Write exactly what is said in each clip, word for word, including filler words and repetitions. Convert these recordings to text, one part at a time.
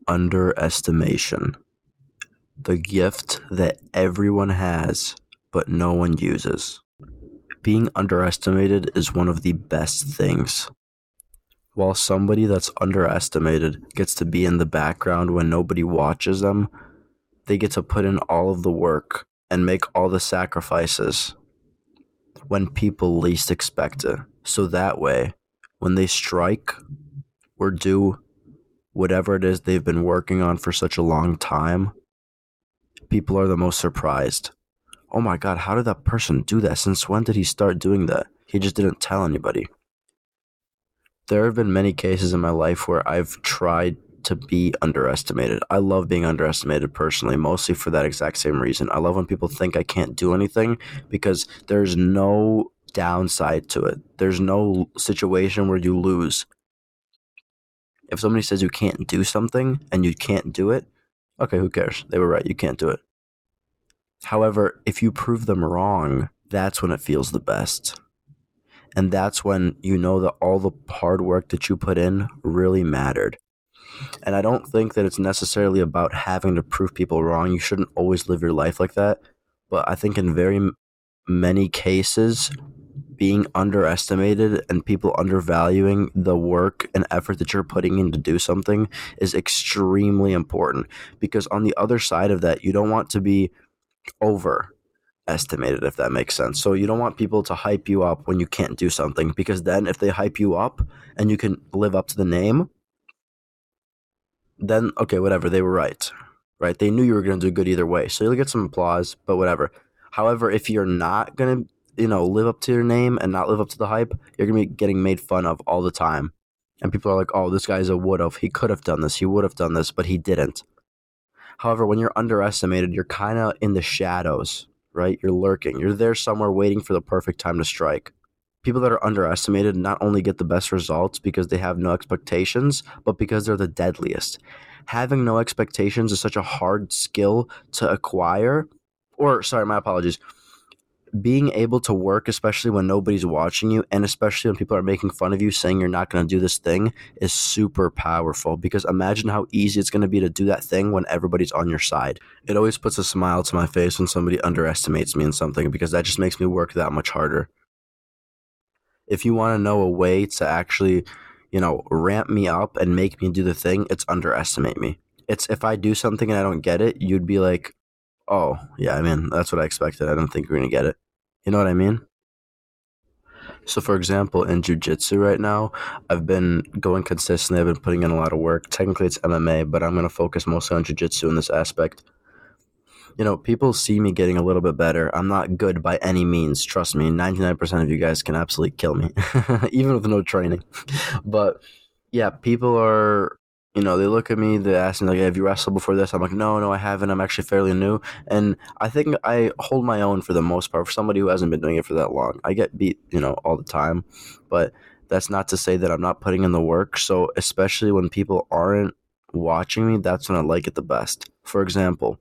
Underestimation. The gift that everyone has, but no one uses. Being underestimated is one of the best things. While somebody that's underestimated gets to be in the background when nobody watches them, they get to put in all of the work and make all the sacrifices when people least expect it. So that way, when they strike or do whatever it is they've been working on for such a long time, people are the most surprised. Oh my God, how did that person do that? Since when did he start doing that? He just didn't tell anybody. There have been many cases in my life where I've tried to be underestimated. I love being underestimated personally, mostly for that exact same reason. I love when people think I can't do anything because there's no downside to it. There's no situation where you lose. If somebody says you can't do something and you can't do it, okay, who cares? They were right. You can't do it. However, if you prove them wrong, that's when it feels the best. And that's when you know that all the hard work that you put in really mattered. And I don't think that it's necessarily about having to prove people wrong. You shouldn't always live your life like that. But I think in very m- many cases, being underestimated and people undervaluing the work and effort that you're putting in to do something is extremely important. Because on the other side of that, you don't want to be overestimated, if that makes sense. So you don't want people to hype you up when you can't do something, because then if they hype you up and you can live up to the name, then okay, whatever, they were right, right? They knew you were going to do good either way. So you'll get some applause, but whatever. However, if you're not going to, you know, live up to your name and not live up to the hype, you're going to be getting made fun of all the time. And people are like, oh, this guy's a would have. He could have done this. He would have done this, but he didn't. However, when you're underestimated, you're kind of in the shadows, right? You're lurking. You're there somewhere waiting for the perfect time to strike. People that are underestimated not only get the best results because they have no expectations, but because they're the deadliest. Having no expectations is such a hard skill to acquire. Or, sorry, my apologies. Being able to work, especially when nobody's watching you, and especially when people are making fun of you, saying you're not going to do this thing, is super powerful. Because imagine how easy it's going to be to do that thing when everybody's on your side. It always puts a smile to my face when somebody underestimates me in something, because that just makes me work that much harder. If you want to know a way to actually, you know, ramp me up and make me do the thing, it's underestimate me. It's if I do something and I don't get it, you'd be like, oh, yeah, I mean, that's what I expected. I don't think you're going to get it. You know what I mean? So, for example, in jiu-jitsu right now, I've been going consistently. I've been putting in a lot of work. Technically, it's M M A, but I'm going to focus mostly on jiu-jitsu in this aspect. You know, people see me getting a little bit better. I'm not good by any means. Trust me, ninety-nine percent of you guys can absolutely kill me, even with no training. But yeah, people are, you know, they look at me, they ask me, like, have you wrestled before this? I'm like, no, no, I haven't. I'm actually fairly new. And I think I hold my own for the most part for somebody who hasn't been doing it for that long. I get beat, you know, all the time. But that's not to say that I'm not putting in the work. So especially when people aren't watching me, that's when I like it the best. For example,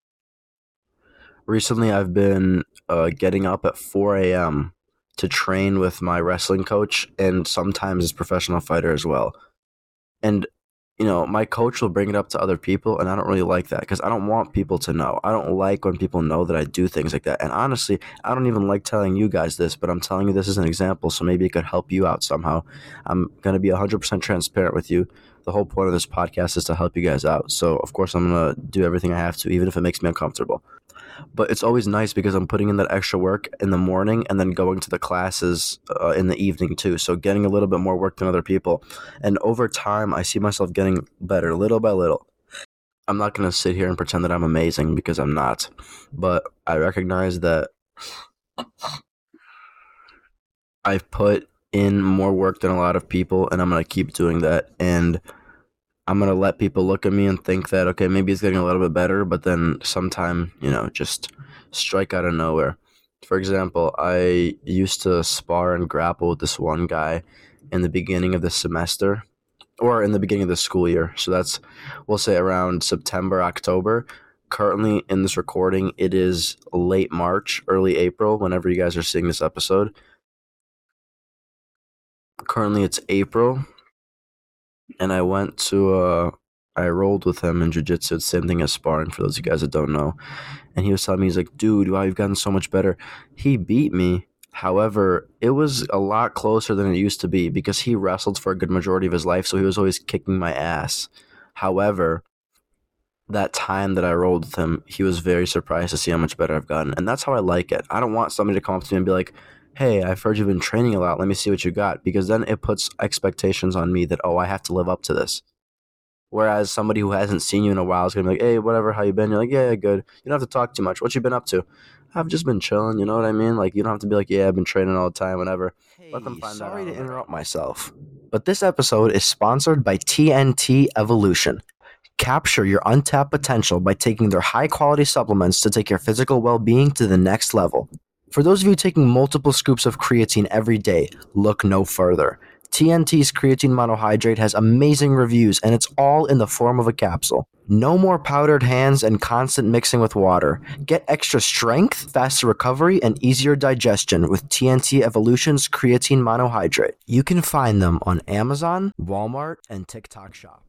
recently I've been uh, getting up at four a.m. to train with my wrestling coach and sometimes as professional fighter as well. And, you know, my coach will bring it up to other people, and I don't really like that because I don't want people to know. I don't like when people know that I do things like that. And honestly, I don't even like telling you guys this, but I'm telling you this as an example, so maybe it could help you out somehow. I'm going to be one hundred percent transparent with you. The whole point of this podcast is to help you guys out. So, of course, I'm going to do everything I have to, even if it makes me uncomfortable. But it's always nice because I'm putting in that extra work in the morning and then going to the classes uh, in the evening too. So getting a little bit more work than other people. And over time, I see myself getting better little by little. I'm not going to sit here and pretend that I'm amazing because I'm not. But I recognize that I've put in more work than a lot of people, and I'm going to keep doing that. And I'm going to let people look at me and think that, okay, maybe it's getting a little bit better, but then sometime, you know, just strike out of nowhere. For example, I used to spar and grapple with this one guy in the beginning of the semester or in the beginning of the school year. So that's, we'll say around September, October. Currently in this recording, it is late March, early April, whenever you guys are seeing this episode. Currently it's April. And I went to, uh, I rolled with him in jiu-jitsu. It's the same thing as sparring for those of you guys that don't know. And he was telling me, he's like, dude, wow, you've gotten so much better. He beat me. However, it was a lot closer than it used to be because he wrestled for a good majority of his life, so he was always kicking my ass. However, that time that I rolled with him, he was very surprised to see how much better I've gotten. And that's how I like it. I don't want somebody to come up to me and be like, hey, I've heard you've been training a lot. Let me see what you got. Because then it puts expectations on me that, oh, I have to live up to this. Whereas somebody who hasn't seen you in a while is going to be like, hey, whatever, how you been? You're like, yeah, yeah, good. You don't have to talk too much. What you been up to? I've just been chilling, you know what I mean? Like, you don't have to be like, yeah, I've been training all the time, whatever. Hey, Let them find sorry that out. to interrupt myself. But this episode is sponsored by T N T Evolution. Capture your untapped potential by taking their high-quality supplements to take your physical well-being to the next level. For those of you taking multiple scoops of creatine every day, look no further. T N T's creatine monohydrate has amazing reviews, and it's all in the form of a capsule. No more powdered hands and constant mixing with water. Get extra strength, faster recovery, and easier digestion with T N T Evolution's creatine monohydrate. You can find them on Amazon, Walmart, and TikTok Shop.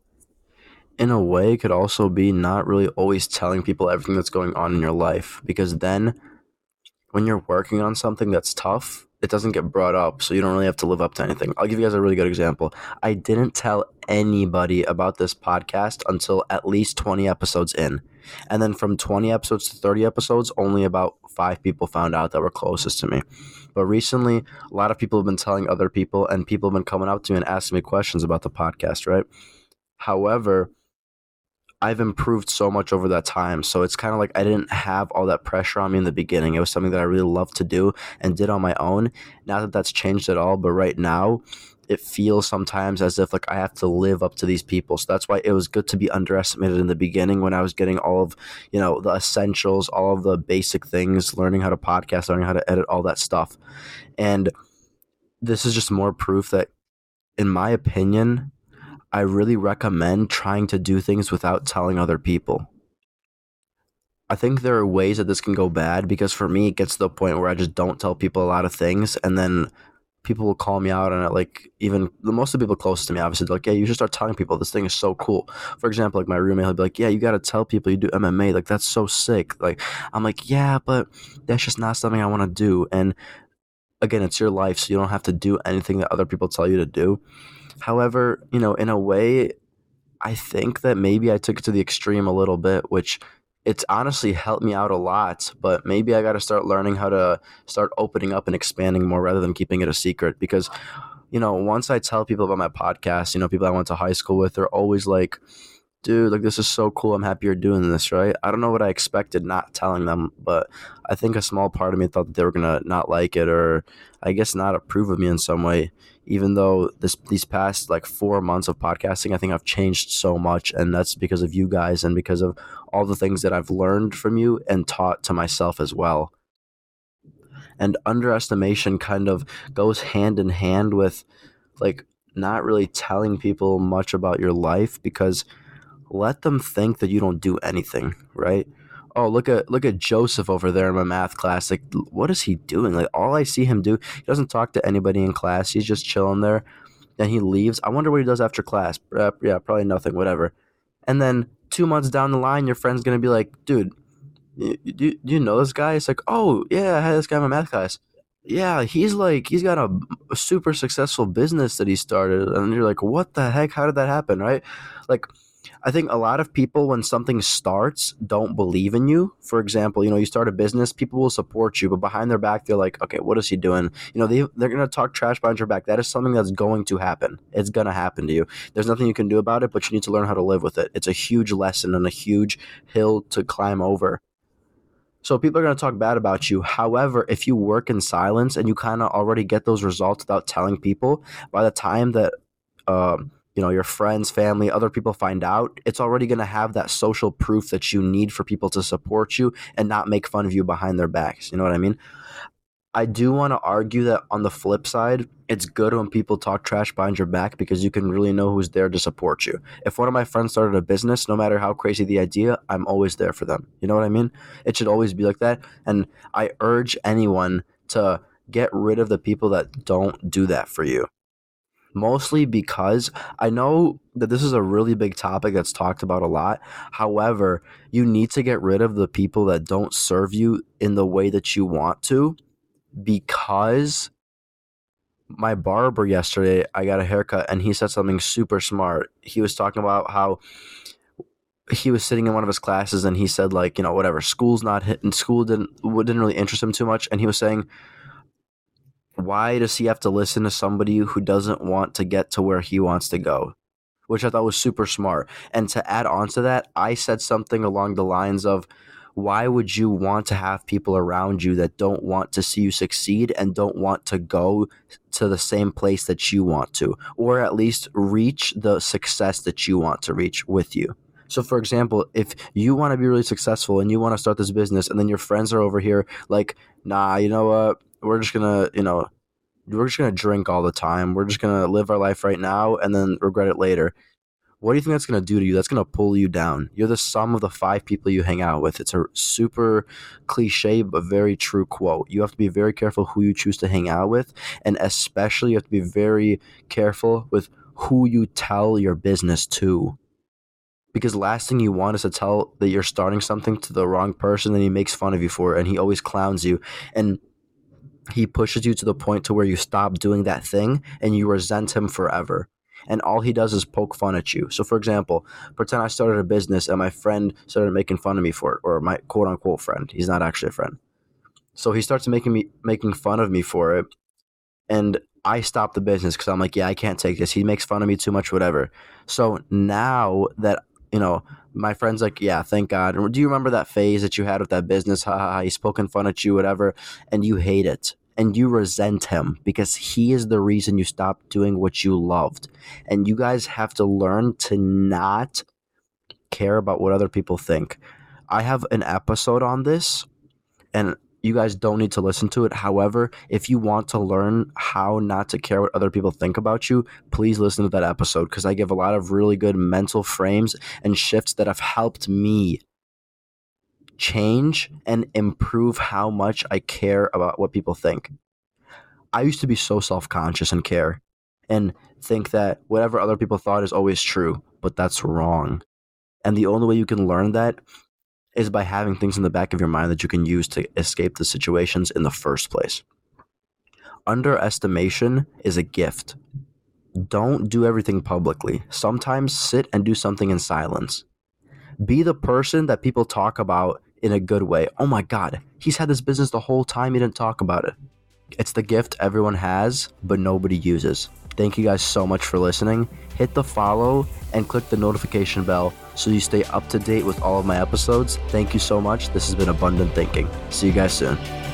In a way, it could also be not really always telling people everything that's going on in your life, because then when you're working on something that's tough, it doesn't get brought up, so you don't really have to live up to anything. I'll give you guys a really good example. I didn't tell anybody about this podcast until at least twenty episodes in. And then from twenty episodes to thirty episodes, only about five people found out that were closest to me. But recently, a lot of people have been telling other people, and people have been coming up to me and asking me questions about the podcast, right? However, I've improved so much over that time. So it's kind of like I didn't have all that pressure on me in the beginning. It was something that I really loved to do and did on my own. Not that that's changed at all, but right now it feels sometimes as if like I have to live up to these people. So that's why it was good to be underestimated in the beginning when I was getting all of, you know, the essentials, all of the basic things, learning how to podcast, learning how to edit, all that stuff. And this is just more proof that, in my opinion, I really recommend trying to do things without telling other people. I think there are ways that this can go bad because for me, it gets to the point where I just don't tell people a lot of things, and then people will call me out on it. Like, even the most of the people close to me, obviously, they're like, yeah, you should start telling people this thing is so cool. For example, like my roommate, he'll be like, yeah, you got to tell people you do M M A. Like, that's so sick. Like, I'm like, yeah, but that's just not something I want to do. And again, it's your life, so you don't have to do anything that other people tell you to do. However, you know, in a way, I think that maybe I took it to the extreme a little bit, which it's honestly helped me out a lot. But maybe I got to start learning how to start opening up and expanding more rather than keeping it a secret. Because, you know, once I tell people about my podcast, you know, people I went to high school with, they're always like, dude, like, this is so cool. I'm happy you're doing this, right? I don't know what I expected not telling them, but I think a small part of me thought that they were going to not like it, or I guess not approve of me in some way, even though this these past like four months of podcasting, I think I've changed so much, and that's because of you guys and because of all the things that I've learned from you and taught to myself as well. And underestimation kind of goes hand in hand with like not really telling people much about your life, because let them think that you don't do anything, right? Oh, look at look at Joseph over there in my math class. Like, what is he doing? Like, all I see him do, he doesn't talk to anybody in class. He's just chilling there. Then he leaves. I wonder what he does after class. Uh, yeah, probably nothing, whatever. And then two months down the line, your friend's going to be like, dude, you, you, do you know this guy? It's like, oh, yeah, I had this guy in my math class. Yeah, he's like, he's got a, a super successful business that he started. And you're like, what the heck? How did that happen, right? Like, I think a lot of people, when something starts, don't believe in you. For example, you know, you start a business, people will support you, but behind their back, they're like, okay, what is he doing? You know, they, they're going to talk trash behind your back. That is something that's going to happen. It's going to happen to you. There's nothing you can do about it, but you need to learn how to live with it. It's a huge lesson and a huge hill to climb over. So people are going to talk bad about you. However, if you work in silence and you kind of already get those results without telling people, by the time that, um, you know, your friends, family, other people find out, it's already going to have that social proof that you need for people to support you and not make fun of you behind their backs. You know what I mean? I do want to argue that on the flip side, it's good when people talk trash behind your back, because you can really know who's there to support you. If one of my friends started a business, no matter how crazy the idea, I'm always there for them. You know what I mean? It should always be like that. And I urge anyone to get rid of the people that don't do that for you. Mostly because I know that this is a really big topic that's talked about a lot. However, you need to get rid of the people that don't serve you in the way that you want to, because my barber yesterday, I got a haircut and he said something super smart. He was talking about how he was sitting in one of his classes and he said, like, you know, whatever, school's not hitting, school didn't didn't really interest him too much, and he was saying, why does he have to listen to somebody who doesn't want to get to where he wants to go? Which I thought was super smart. And to add on to that, I said something along the lines of, why would you want to have people around you that don't want to see you succeed and don't want to go to the same place that you want to, or at least reach the success that you want to reach with you? So, for example, if you want to be really successful and you want to start this business, and then your friends are over here like, nah, you know what? We're just going to, you know, we're just going to drink all the time. We're just going to live our life right now and then regret it later. What do you think that's going to do to you? That's going to pull you down. You're the sum of the five people you hang out with. It's a super cliche but very true quote. You have to be very careful who you choose to hang out with, and especially you have to be very careful with who you tell your business to. Because last thing you want is to tell that you're starting something to the wrong person, and he makes fun of you for it, and he always clowns you, and he pushes you to the point to where you stop doing that thing and you resent him forever. And all he does is poke fun at you. So, for example, pretend I started a business and my friend started making fun of me for it, or my quote-unquote friend. He's not actually a friend. So he starts making me making fun of me for it, and I stop the business because I'm like, yeah, I can't take this. He makes fun of me too much, whatever. So now that, you know, my friend's like, yeah, thank God. Do you remember that phase that you had with that business? Ha ha ha. He's poking fun at you, whatever, and you hate it. And you resent him because he is the reason you stopped doing what you loved. And you guys have to learn to not care about what other people think. I have an episode on this, and you guys don't need to listen to it. However, if you want to learn how not to care what other people think about you, please listen to that episode, because I give a lot of really good mental frames and shifts that have helped me change and improve how much I care about what people think. I used to be so self-conscious and care and think that whatever other people thought is always true, but that's wrong. And the only way you can learn that is by having things in the back of your mind that you can use to escape the situations in the first place. Underestimation is a gift. Don't do everything publicly. Sometimes sit and do something in silence. Be the person that people talk about in a good way. Oh my God, he's had this business the whole time, he didn't talk about it. It's the gift everyone has, but nobody uses. Thank you guys so much for listening. Hit the follow and click the notification bell so you stay up to date with all of my episodes. Thank you so much. This has been Abundant Thinking. See you guys soon.